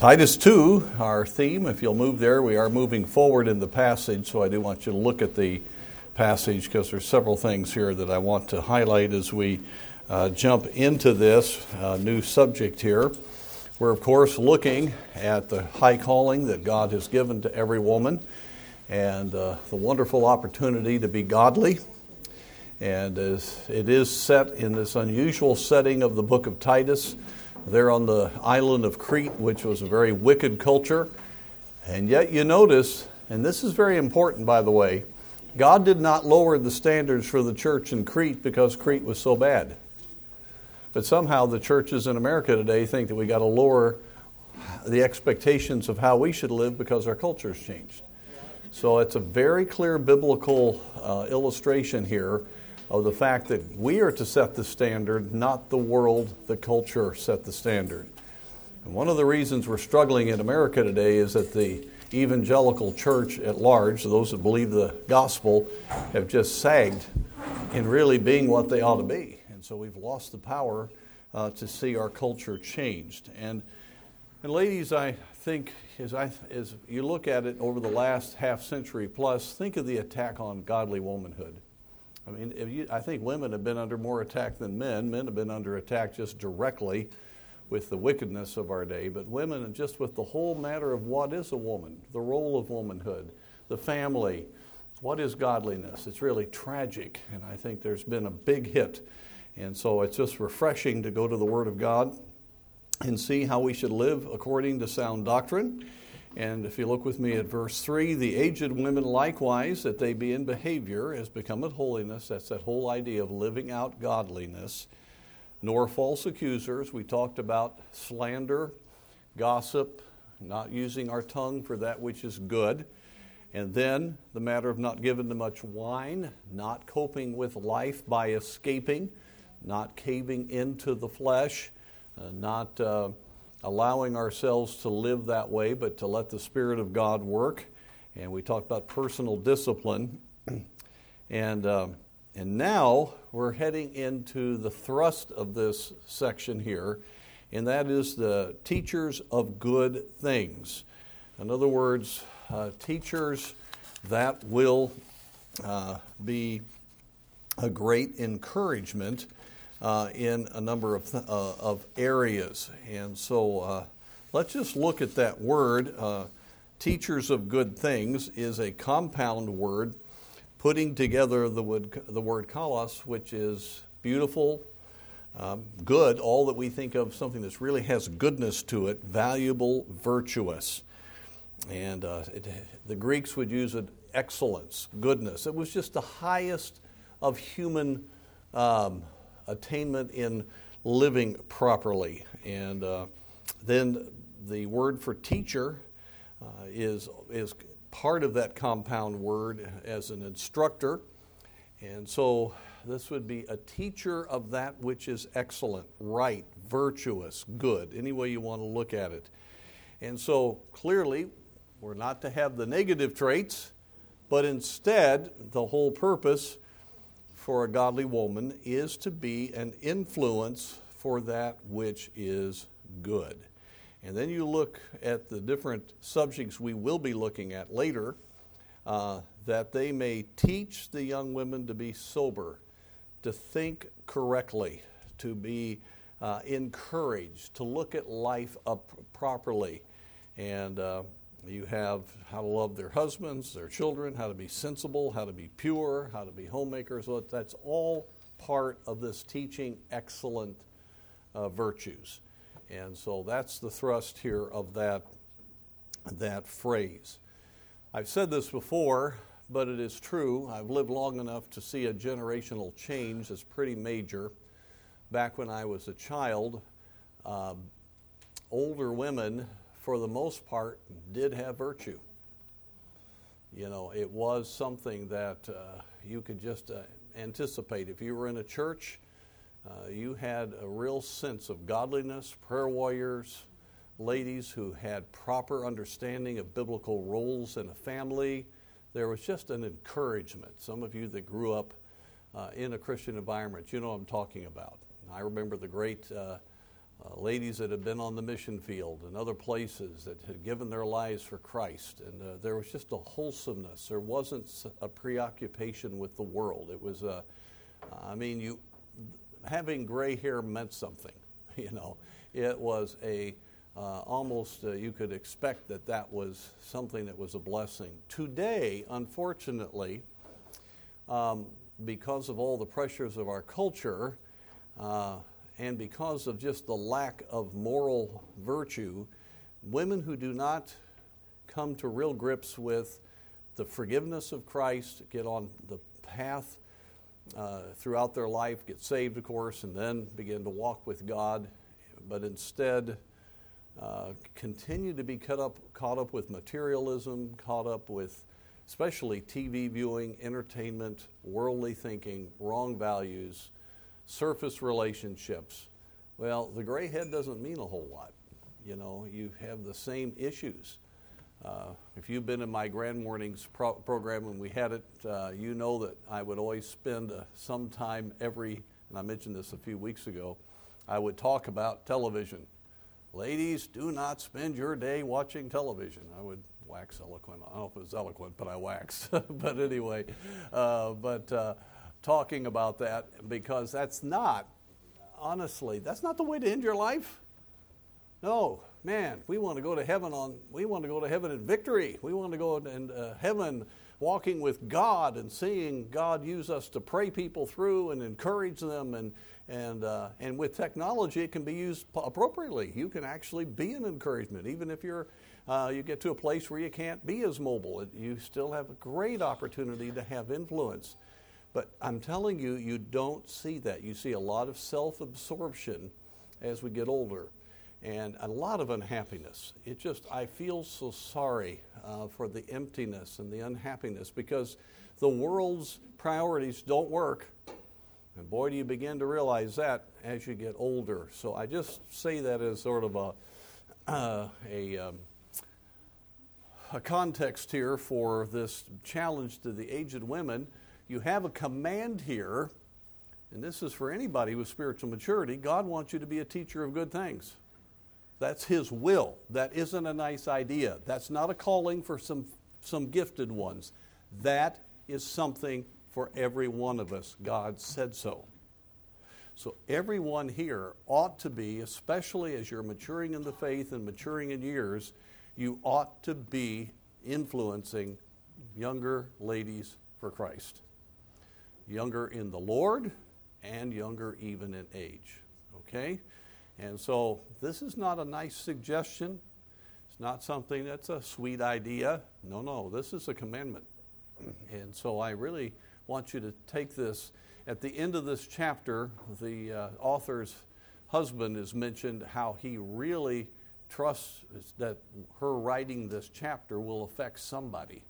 Titus 2, our theme, if you'll move there, we are moving forward in the passage, so I do want you to look at the passage because there's several things here that I want to highlight as we jump into this new subject here. We're, of course, looking at the high calling that God has given to every woman and the wonderful opportunity to be godly. And as it is set in this unusual setting of the book of Titus, there on the island of Crete, which was a very wicked culture. And yet you notice, and this is very important by the way, God did not lower the standards for the church in Crete because Crete was so bad. But somehow the churches in America today think that we got to lower the expectations of how we should live because our culture's changed. So it's a very clear biblical illustration here of the fact that we are to set the standard, not the world, the culture set the standard. And one of the reasons we're struggling in America today is that the evangelical church at large, those that believe the gospel, have just sagged in really being what they ought to be. And so we've lost the power to see our culture changed. And ladies, I think as you look at it over the last half century plus, think of the attack on godly womanhood. I mean, I think women have been under more attack than men. Men have been under attack just directly with the wickedness of our day. But women, just with the whole matter of what is a woman, the role of womanhood, the family, what is godliness? It's really tragic. And I think there's been a big hit. And so it's just refreshing to go to the Word of God and see how we should live according to sound doctrine. And if you look with me at verse 3, the aged women likewise, that they be in behavior as becometh holiness. That's that whole idea of living out godliness. Nor false accusers. We talked about slander, gossip, not using our tongue for that which is good. And then the matter of not giving to much wine, not coping with life by escaping, not caving into the flesh, not allowing ourselves to live that way, but to let the Spirit of God work. And we talked about personal discipline. And now we're heading into the thrust of this section here, and that is the teachers of good things. In other words, teachers that will be a great encouragement in a number of areas. And so let's just look at that word. Teachers of good things is a compound word putting together the word kalos, which is beautiful, good, all that we think of, something that really has goodness to it, valuable, virtuous. And the Greeks would use it excellence, goodness. It was just the highest of human attainment in living properly. And then the word for teacher is part of that compound word as an instructor. And so this would be a teacher of that which is excellent, right, virtuous, good, any way you want to look at it. And so clearly we're not to have the negative traits, but instead the whole purpose for a godly woman is to be an influence for that which is good. And then you look at the different subjects we will be looking at later, that they may teach the young women to be sober, to think correctly, to be encouraged, to look at life up properly. And you have how to love their husbands, their children, how to be sensible, how to be pure, how to be homemakers. So that's all part of this teaching excellent virtues. And so that's the thrust here of that phrase. I've said this before, but it is true. I've lived long enough to see a generational change that's pretty major. Back when I was a child, older women, for the most part, did have virtue. You know, it was something that you could just anticipate. If you were in a church, you had a real sense of godliness, prayer warriors, ladies who had proper understanding of biblical roles in a family. There was just an encouragement. Some of you that grew up in a Christian environment, you know what I'm talking about. I remember the great ladies that had been on the mission field and other places that had given their lives for Christ. And there was just a wholesomeness. There wasn't a preoccupation with the world. It was having gray hair meant something. It was almost you could expect that was something that was a blessing. Today, unfortunately, because of all the pressures of our culture, and because of just the lack of moral virtue, women who do not come to real grips with the forgiveness of Christ, get on the path throughout their life, get saved, of course, and then begin to walk with God, but instead continue to be caught up with materialism, caught up with especially TV viewing, entertainment, worldly thinking, wrong values, surface relationships. Well, the gray head doesn't mean a whole lot. You have the same issues. If you've been in my Grand Mornings program when we had it, you know that I would always spend some time and I mentioned this a few weeks ago, I would talk about television. Ladies, do not spend your day watching television. I would wax eloquent. I don't know if it was eloquent, but I wax. But anyway, talking about that, because that's not the way to end your life. No, man, we want to go to heaven we want to go to heaven in victory. We want to go in heaven walking with God and seeing God use us to pray people through and encourage them, and with technology it can be used appropriately. You can actually be an encouragement, even if you get to a place where you can't be as mobile. You still have a great opportunity to have influence. But I'm telling you, you don't see that. You see a lot of self-absorption as we get older, and a lot of unhappiness. I feel so sorry for the emptiness and the unhappiness, because the world's priorities don't work. And boy, do you begin to realize that as you get older. So I just say that as sort of a context here for this challenge to the aged women. You have a command here, and this is for anybody with spiritual maturity. God wants you to be a teacher of good things. That's His will. That isn't a nice idea. That's not a calling for some gifted ones. That is something for every one of us. God said so. So everyone here ought to be, especially as you're maturing in the faith and maturing in years, you ought to be influencing younger ladies for Christ. Younger in the Lord and younger even in age. Okay? And so this is not a nice suggestion. It's not something that's a sweet idea. No, this is a commandment. And so I really want you to take this. At the end of this chapter, the author's husband is mentioned, how he really trusts that her writing this chapter will affect somebody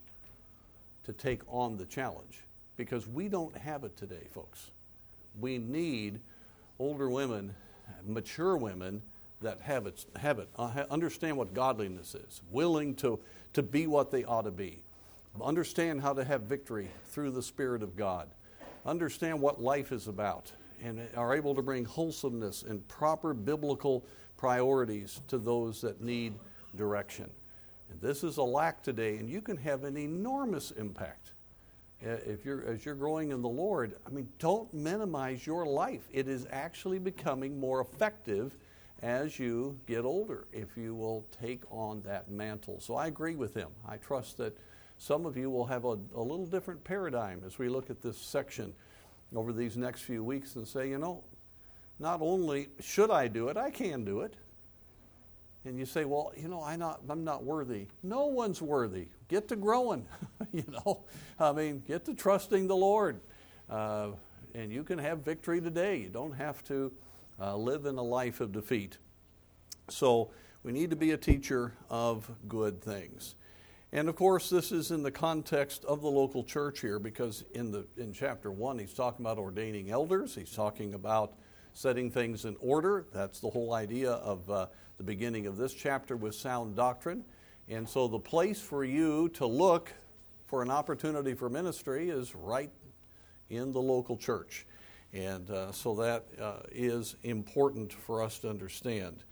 to take on the challenge. Because we don't have it today, folks. We need older women, mature women that have it, understand what godliness is, willing to be what they ought to be, understand how to have victory through the Spirit of God, understand what life is about, and are able to bring wholesomeness and proper biblical priorities to those that need direction. And this is a lack today, and you can have an enormous impact. As you're growing in the Lord, don't minimize your life. It is actually becoming more effective as you get older, if you will take on that mantle. So I agree with him. I trust that some of you will have a little different paradigm as we look at this section over these next few weeks and say, not only should I do it, I can do it. And you say, well, I'm not worthy. No one's worthy. Get to growing, get to trusting the Lord. And you can have victory today. You don't have to live in a life of defeat. So we need to be a teacher of good things. And of course, this is in the context of the local church here, because in chapter 1, he's talking about ordaining elders. He's talking about setting things in order. That's the whole idea of the beginning of this chapter with sound doctrine. And so the place for you to look for an opportunity for ministry is right in the local church. And so that is important for us to understand.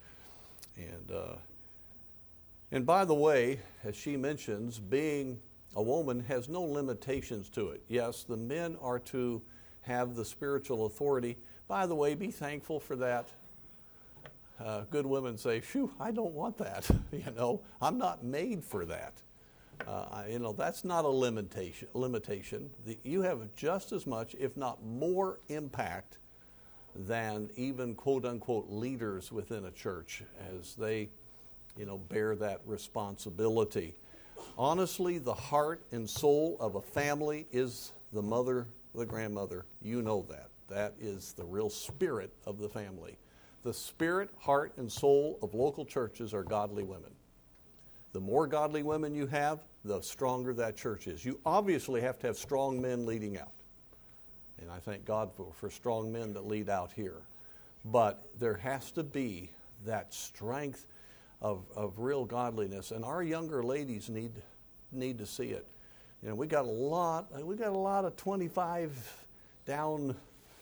And by the way, as she mentions, being a woman has no limitations to it. Yes, the men are to have the spiritual authority. By the way, be thankful for that. Good women say, "Phew, I don't want that." I'm not made for that. That's not a limitation. You have just as much, if not more, impact than even quote-unquote leaders within a church as they, bear that responsibility. Honestly, the heart and soul of a family is the mother, the grandmother. You know that. That is the real spirit of the family. The spirit, heart, and soul of local churches are godly women. The more godly women you have, the stronger that church is. You obviously have to have strong men leading out. And I thank God for strong men that lead out here. But there has to be that strength of real godliness. And our younger ladies need to see it. We got a lot of 25 down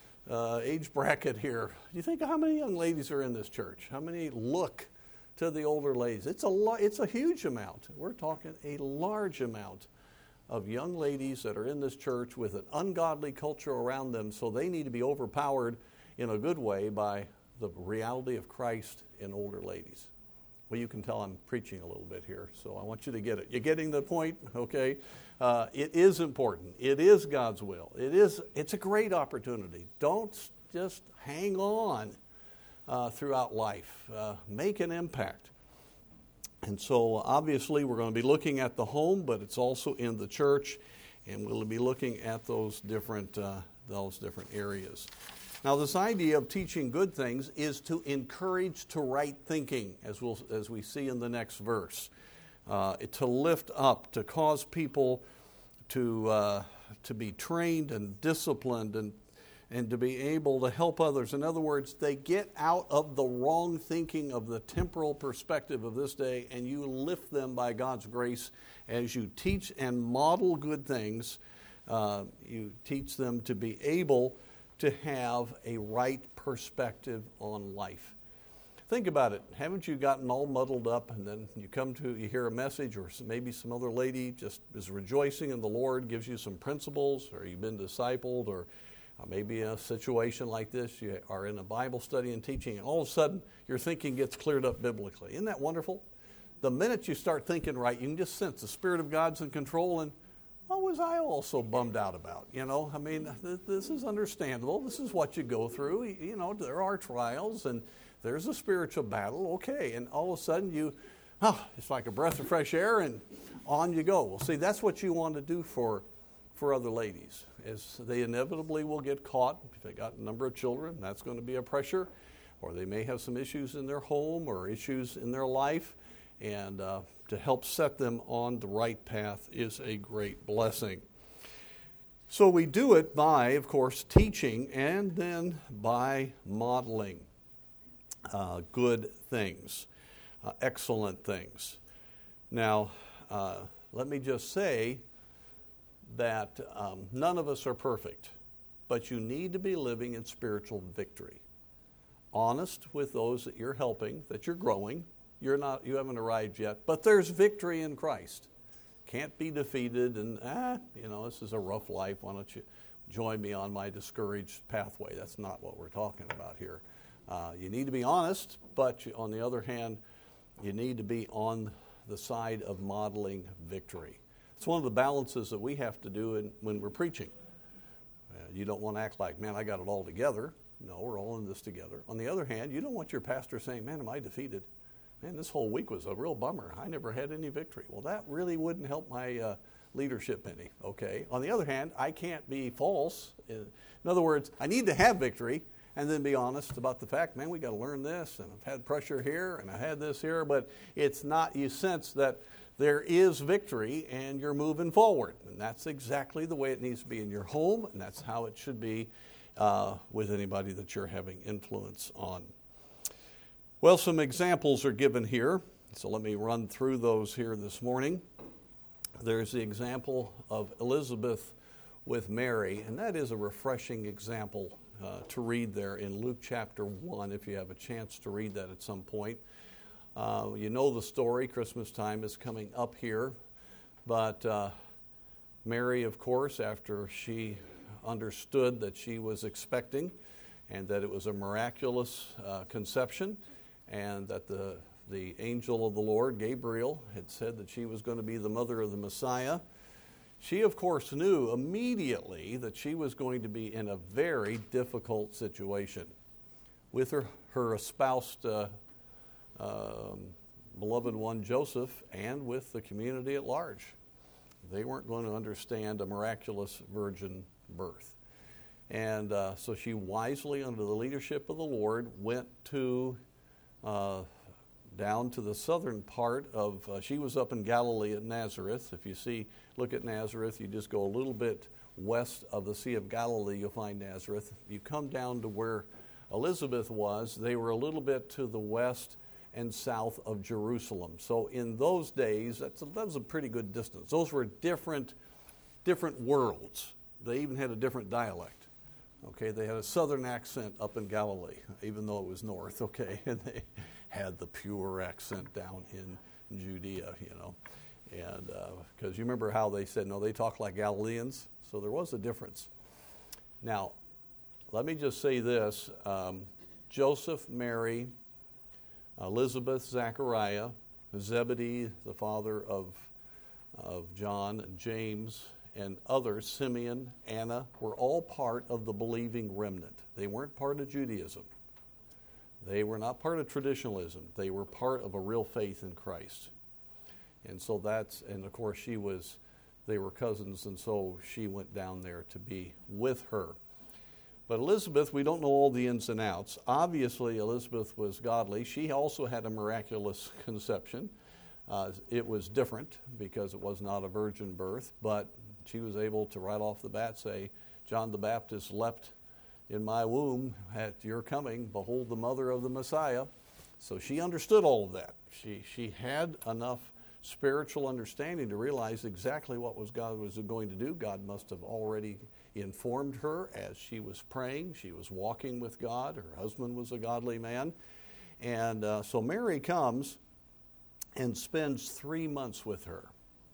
age bracket here. You think how many young ladies are in this church? How many look to the older ladies? It's a huge amount. We're talking a large amount of young ladies that are in this church with an ungodly culture around them, so they need to be overpowered in a good way by the reality of Christ in older ladies. Well, you can tell I'm preaching a little bit here, so I want you to get it. You getting the point? Okay. It is important. It is God's will. It's a great opportunity. Don't just hang on throughout life. Make an impact. And so obviously we're going to be looking at the home, but it's also in the church, and we'll be looking at those different areas. Now, this idea of teaching good things is to encourage to right thinking, as we see in the next verse. To lift up, to cause people to be trained and disciplined and to be able to help others. In other words, they get out of the wrong thinking of the temporal perspective of this day, and you lift them by God's grace as you teach and model good things. You teach them to be able to have a right perspective on life. Think about it. Haven't you gotten all muddled up, and then you hear a message, or maybe some other lady just is rejoicing in the Lord, gives you some principles, or you've been discipled, or maybe a situation like this, you are in a Bible study and teaching, and all of a sudden your thinking gets cleared up biblically. Isn't that wonderful? The minute you start thinking right, you can just sense the Spirit of God's in control, and what was I also bummed out about? This is understandable. This is what you go through. There are trials and there's a spiritual battle. Okay. And all of a sudden it's like a breath of fresh air and on you go. Well, see, that's what you want to do for other ladies, is they inevitably will get caught. If they got a number of children, that's going to be a pressure, or they may have some issues in their home or issues in their life. And to help set them on the right path is a great blessing. So we do it by, of course, teaching and then by modeling good things, excellent things. Now, let me just say that none of us are perfect, but you need to be living in spiritual victory. Honest with those that you're helping, that you're growing. You haven't arrived yet, but there's victory in Christ. Can't be defeated, and this is a rough life. Why don't you join me on my discouraged pathway? That's not what we're talking about here. You need to be honest, but on the other hand, you need to be on the side of modeling victory. It's one of the balances that we have to do when we're preaching. You don't want to act like, man, I got it all together. No, we're all in this together. On the other hand, you don't want your pastor saying, man, am I defeated? Man, this whole week was a real bummer. I never had any victory. Well, that really wouldn't help my leadership any, okay? On the other hand, I can't be false. In other words, I need to have victory and then be honest about the fact, man, we got to learn this, and I've had pressure here, and I had this here, but it's not, you sense that there is victory and you're moving forward. And that's exactly the way it needs to be in your home, and that's how it should be with anybody that you're having influence on. Well, some examples are given here, so let me run through those here this morning. There's the example of Elizabeth with Mary, and that is a refreshing example. to read there in Luke chapter 1, if you have a chance to read that at some point. You know the story. Christmas time is coming up here. But Mary, of course, after she understood that she was expecting and that it was a miraculous conception, and that the angel of the Lord, Gabriel, had said that she was going to be the mother of the Messiah, she, of course, knew immediately that she was going to be in a very difficult situation with her espoused beloved one, Joseph, and with the community at large. They weren't going to understand a miraculous virgin birth. And so she wisely, under the leadership of the Lord, went to down to the southern part of, she was up in Galilee at Nazareth. If you look at Nazareth, you just go a little bit west of the Sea of Galilee, you'll find Nazareth. You come down to where Elizabeth was, they were a little bit to the west and south of Jerusalem. So in those days, that was a pretty good distance. Those were different worlds. They even had a different dialect. Okay, they had a southern accent up in Galilee, even though it was north, okay, and they had the pure accent down in Judea, and because you remember how they said, no, they talk like Galileans, so there was a difference. Now, let me just say this, Joseph, Mary, Elizabeth, Zachariah, Zebedee, the father of John and James, and others, Simeon, Anna, were all part of the believing remnant. They weren't part of Judaism. They were not part of traditionalism. They were part of a real faith in Christ. And so and of course they were cousins, and so she went down there to be with her. But Elizabeth, we don't know all the ins and outs. Obviously, Elizabeth was godly. She also had a miraculous conception. It was different because it was not a virgin birth, but she was able to right off the bat say, John the Baptist leapt in my womb at your coming, behold the mother of the Messiah. So she understood all of that. She had enough spiritual understanding to realize exactly what God was going to do. God must have already informed her as she was praying. She was walking with God. Her husband was a godly man. And so Mary comes and spends 3 months with her.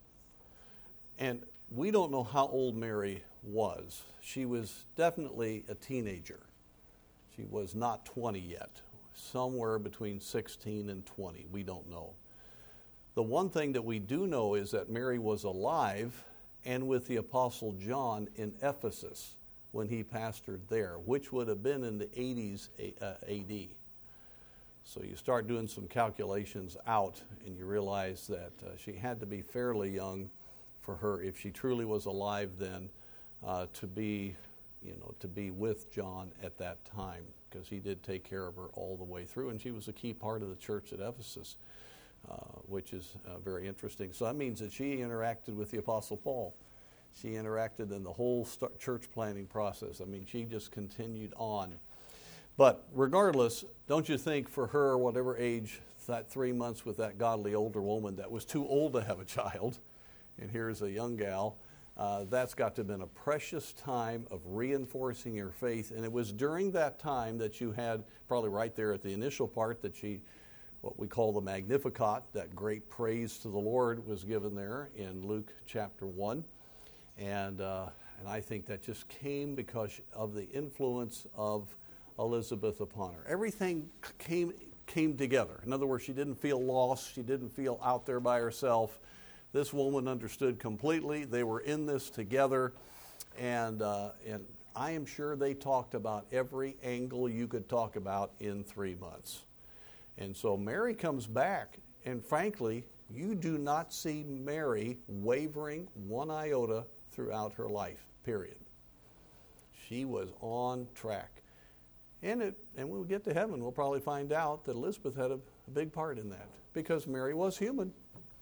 And we don't know how old Mary was. She was definitely a teenager. She was not 20 yet. Somewhere between 16 and 20. We don't know. The one thing that we do know is that Mary was alive and with the Apostle John in Ephesus when he pastored there, which would have been in the 80s AD. So you start doing some calculations out and you realize that she had to be fairly young for her, if she truly was alive then, to be with John at that time, because he did take care of her all the way through, and she was a key part of the church at Ephesus, which is very interesting. So that means that she interacted with the Apostle Paul. She interacted in the whole church planning process. I mean, she just continued on. But regardless, don't you think for her, whatever age, that 3 months with that godly older woman that was too old to have a child, and here's a young gal, that's got to have been a precious time of reinforcing your faith. And it was during that time that you had, probably right there at the initial part, that what we call the Magnificat, that great praise to the Lord, was given there in Luke chapter 1. And I think that just came because of the influence of Elizabeth upon her. Everything came together. In other words, she didn't feel lost. She didn't feel out there by herself. This woman understood completely. They were in this together, and I am sure they talked about every angle you could talk about in 3 months. And so Mary comes back, and frankly, you do not see Mary wavering one iota throughout her life, period. She was on track. And when we get to heaven, we'll probably find out that Elizabeth had a big part in that, because Mary was human.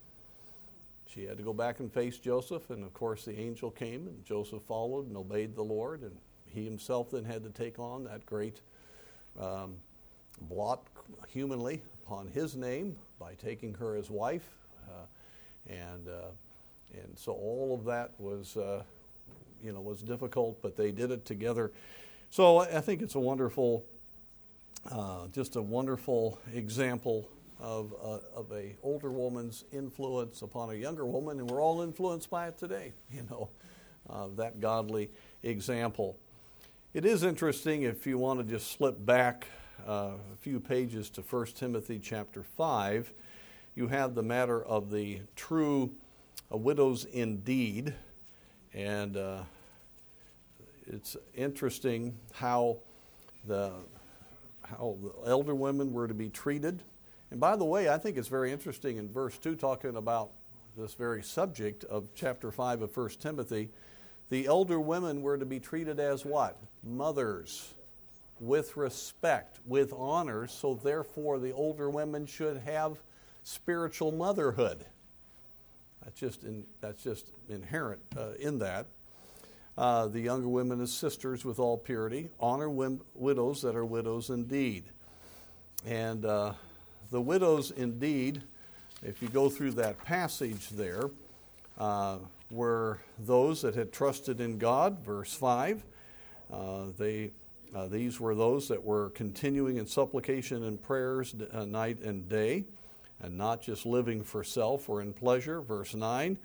She had to go back and face Joseph, and of course the angel came, and Joseph followed and obeyed the Lord, and he himself then had to take on that great blot humanly upon his name by taking her as wife, and so all of that was difficult, but they did it together. So I think it's a wonderful, just a wonderful example of a older woman's influence upon a younger woman, and we're all influenced by it today, that godly example. It is interesting if you want to just slip back a few pages to 1 Timothy chapter 5, you have the matter of the true widows indeed, and it's interesting how the elder women were to be treated. And by the way, I think it's very interesting in verse 2, talking about this very subject of chapter 5 of 1 Timothy, the elder women were to be treated as what? Mothers, with respect, with honor, so therefore the older women should have spiritual motherhood. That's just inherent in that. The younger women as sisters with all purity. Honor widows that are widows indeed. And the widows indeed, if you go through that passage there, were those that had trusted in God, verse 5. These were those that were continuing in supplication and prayers night and day, and not just living for self or in pleasure, verse 9.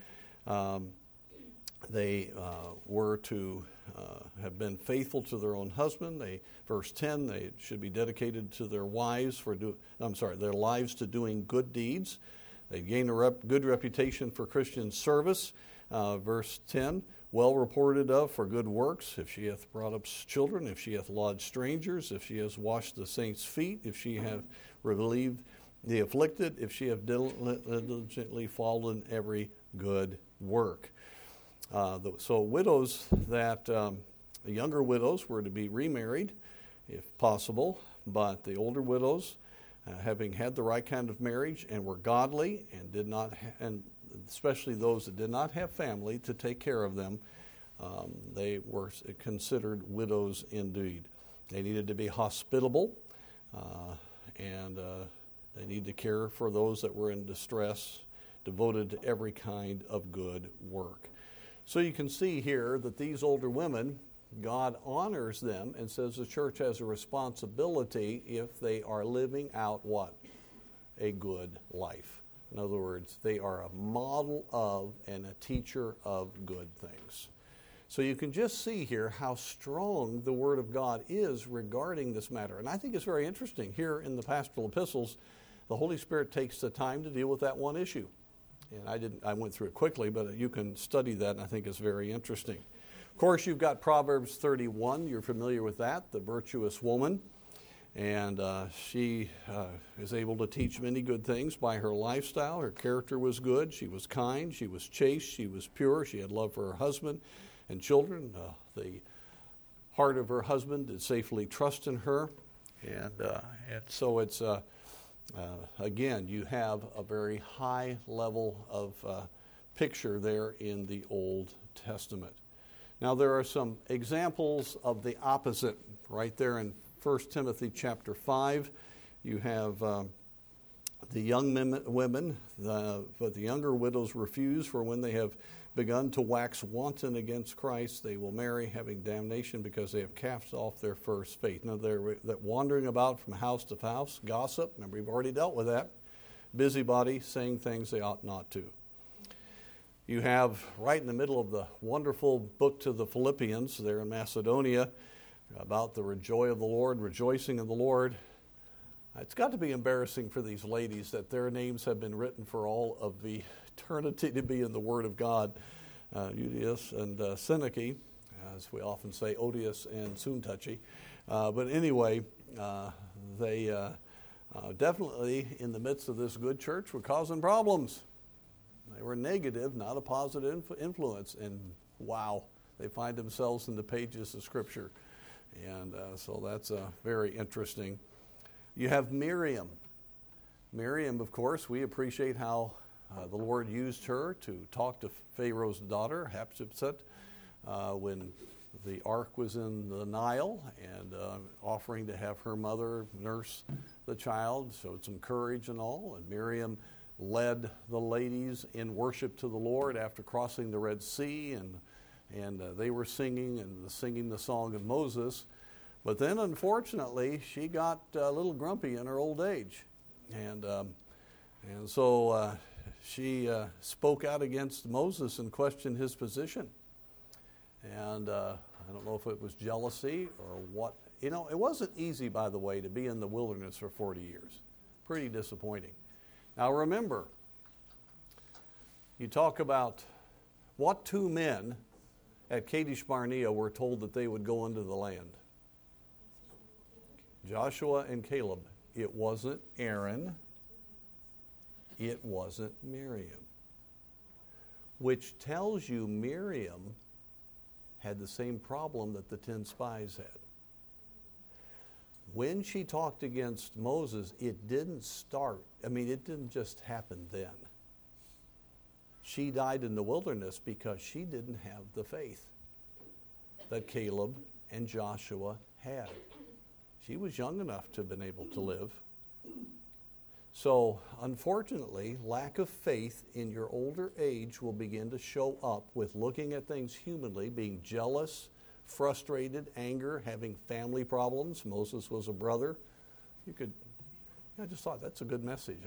They were to have been faithful to their own husband. Verse 10, they should be dedicated to their wives their lives to doing good deeds. They gain a good reputation for Christian service. Verse 10, well reported of for good works, if she hath brought up children, if she hath lodged strangers, if she has washed the saints' feet, if she have relieved the afflicted, if she have diligently followed every good work. So widows the younger widows were to be remarried, if possible, but the older widows, having had the right kind of marriage and were godly and did not, and especially those that did not have family to take care of them, they were considered widows indeed. They needed to be hospitable, and they needed to care for those that were in distress, devoted to every kind of good work. So you can see here that these older women, God honors them and says the church has a responsibility if they are living out what? A good life. In other words, they are a model of and a teacher of good things. So you can just see here how strong the Word of God is regarding this matter. And I think it's very interesting. Here in the pastoral epistles, the Holy Spirit takes the time to deal with that one issue. And I went through it quickly, but you can study that, and I think it's very interesting. Of course, you've got Proverbs 31. You're familiar with that, the virtuous woman. And she is able to teach many good things by her lifestyle. Her character was good. She was kind. She was chaste. She was pure. She had love for her husband and children. The heart of her husband did safely trust in her. And so it's... again, you have a very high level of picture there in the Old Testament. Now, there are some examples of the opposite right there in 1 Timothy chapter 5. You have the young women, but the younger widows refuse, for when they have begun to wax wanton against Christ, they will marry, having damnation because they have cast off their first faith. Now, they're wandering about from house to house, gossip. Remember, we've already dealt with that. Busybody, saying things they ought not to. You have, right in the middle of the wonderful book to the Philippians there in Macedonia, about the joy of the Lord, rejoicing in the Lord. It's got to be embarrassing for these ladies that their names have been written for all of the eternity to be in the Word of God. Euodias and Syntyche, as we often say, odious and soon-touchy. But anyway, they definitely, in the midst of this good church, were causing problems. They were negative, not a positive influence. And wow, they find themselves in the pages of Scripture. And so that's very interesting. You have Miriam. Miriam, of course, we appreciate how the Lord used her to talk to Pharaoh's daughter, Hatshepsut, when the ark was in the Nile, and offering to have her mother nurse the child, showed some courage and all. And Miriam led the ladies in worship to the Lord after crossing the Red Sea, and they were singing the song of Moses. But then, unfortunately, she got a little grumpy in her old age. And so she spoke out against Moses and questioned his position. And I don't know if it was jealousy or what. You know, it wasn't easy, by the way, to be in the wilderness for 40 years. Pretty disappointing. Now remember, you talk about what two men at Kadesh Barnea were told that they would go into the land. Joshua and Caleb. It wasn't Aaron. It wasn't Miriam. Which tells you Miriam had the same problem that the 10 spies had. When she talked against Moses, it didn't just happen then. She died in the wilderness because she didn't have the faith that Caleb and Joshua had. She was young enough to have been able to live. So, unfortunately, lack of faith in your older age will begin to show up with looking at things humanly, being jealous, frustrated, anger, having family problems. Moses was a brother. I just thought that's a good message.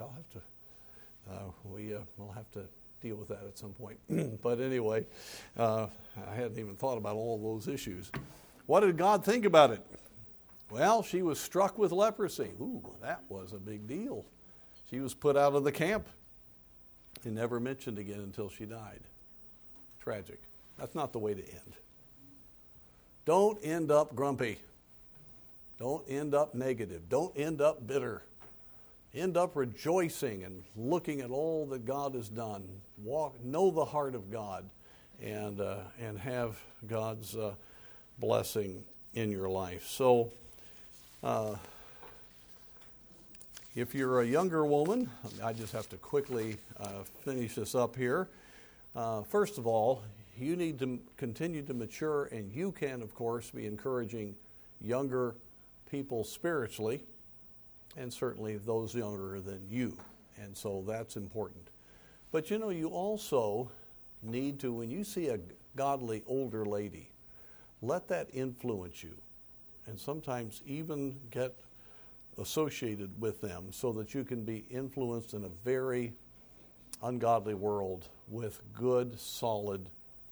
We'll have to deal with that at some point. But anyway, I hadn't even thought about all those issues. What did God think about it? Well, she was struck with leprosy. Ooh, that was a big deal. She was put out of the camp and never mentioned again until she died. Tragic. That's not the way to end. Don't end up grumpy. Don't end up negative. Don't end up bitter. End up rejoicing and looking at all that God has done. Know the heart of God and have God's blessing in your life. So, if you're a younger woman, I just have to quickly finish this up here. First of all, you need to continue to mature, and you can, of course, be encouraging younger people spiritually, and certainly those younger than you. And so that's important. But you also need to, when you see a godly older lady, let that influence you, and sometimes even get associated with them so that you can be influenced in a very ungodly world with good, solid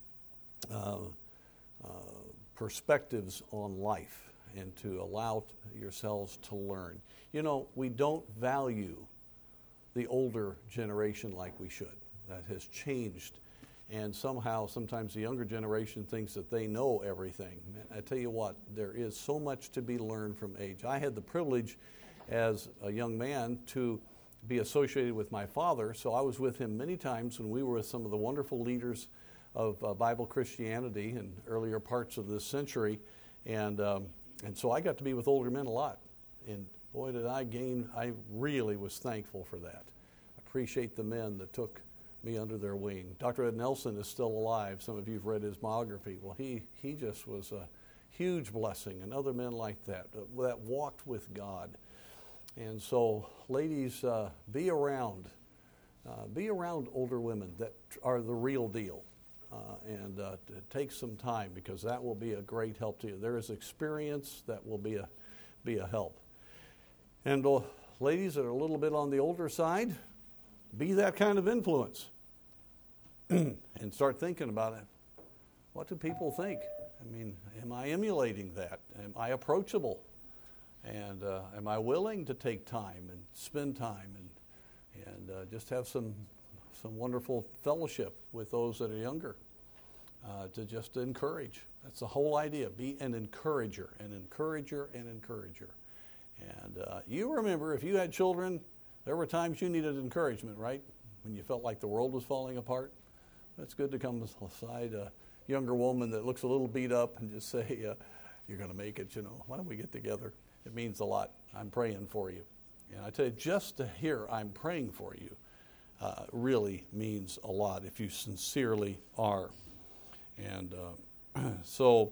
perspectives on life, and to allow yourselves to learn. We don't value the older generation like we should. That has changed. And sometimes the younger generation thinks that they know everything. I tell you what, there is so much to be learned from age. I had the privilege as a young man to be associated with my father, so I was with him many times when we were with some of the wonderful leaders of Bible Christianity in earlier parts of this century. And so I got to be with older men a lot. And boy, did I gain. I really was thankful for that. I appreciate the men that took me under their wing. Dr. Ed Nelson is still alive. Some of you have read his biography. Well, he just was a huge blessing, and other men like that walked with God. And so, ladies, be around older women that are the real deal, and take some time, because that will be a great help to you. There is experience that will be a help. And ladies that are a little bit on the older side, be that kind of influence and start thinking about it. What do people think? Am I emulating that? Am I approachable? And am I willing to take time and spend time and just have some wonderful fellowship with those that are younger to just encourage? That's the whole idea. Be an encourager, an encourager, an encourager. And you remember, if you had children, there were times you needed encouragement, right? When you felt like the world was falling apart. It's good to come beside a younger woman that looks a little beat up and just say, you're going to make it, why don't we get together? It means a lot. I'm praying for you. And I tell you, just to hear I'm praying for you really means a lot if you sincerely are. And so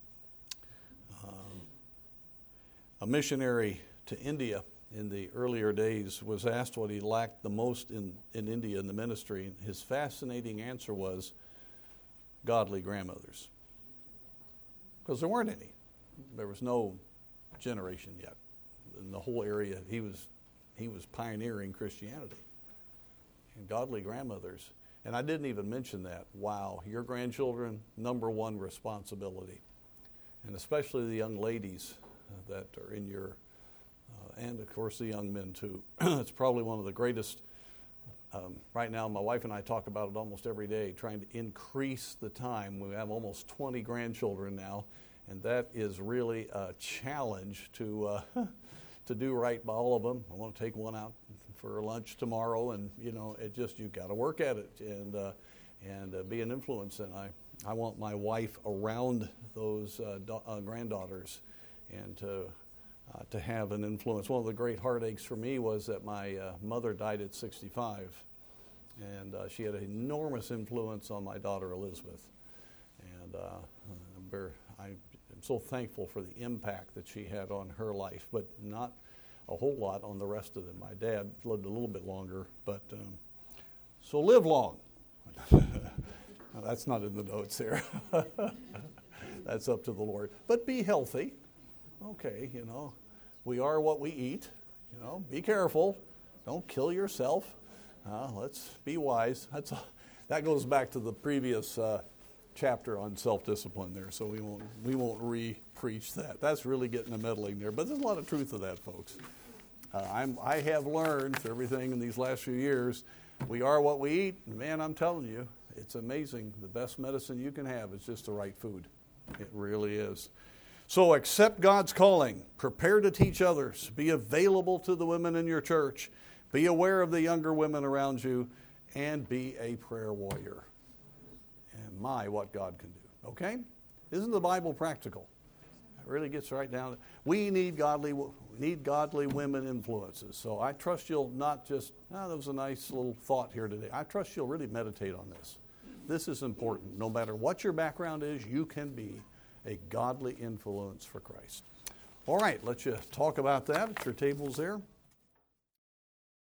a missionary to India in the earlier days was asked what he lacked the most in India in the ministry. And his fascinating answer was godly grandmothers. Because there weren't any. There was no generation yet. In the whole area, he was pioneering Christianity and godly grandmothers. And I didn't even mention that. Wow, your grandchildren, number one responsibility. And especially the young ladies that are in your, and of course the young men too. It's probably one of the greatest, right now my wife and I talk about it almost every day, trying to increase the time. We have almost 20 grandchildren now, and that is really a challenge to do right by all of them. I want to take one out for lunch tomorrow, and you've got to work at it and be an influence. And I want my wife around those granddaughters and to have an influence. One of the great heartaches for me was that my mother died at 65, and she had an enormous influence on my daughter Elizabeth. And I'm so thankful for the impact that she had on her life, but not a whole lot on the rest of them. My dad lived a little bit longer, but so live long. Now, that's not in the notes here. That's up to the Lord. But be healthy. Okay, we are what we eat. Be careful. Don't kill yourself. Let's be wise. That goes back to the previous chapter on self-discipline there, so we won't re-preach that. That's really getting the meddling there, but there's a lot of truth to that, folks. I have learned through everything in these last few years, we are what we eat. Man, I'm telling you, it's amazing. The best medicine you can have is just the right food. It really is. So accept God's calling. Prepare to teach others. Be available to the women in your church. Be aware of the younger women around you, and be a prayer warrior. And what God can do. Okay? Isn't the Bible practical? It really gets right down. We need godly women influences. So I trust you'll not just, that was a nice little thought here today. I trust you'll really meditate on this. This is important. No matter what your background is, you can be a godly influence for Christ. All right, let's you talk about that at your tables there.